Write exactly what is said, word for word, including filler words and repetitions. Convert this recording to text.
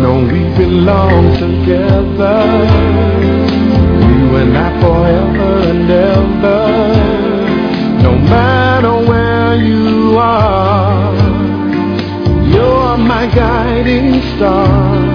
know we belong together, you and I forever and ever. No matter where you are, you're my guiding star.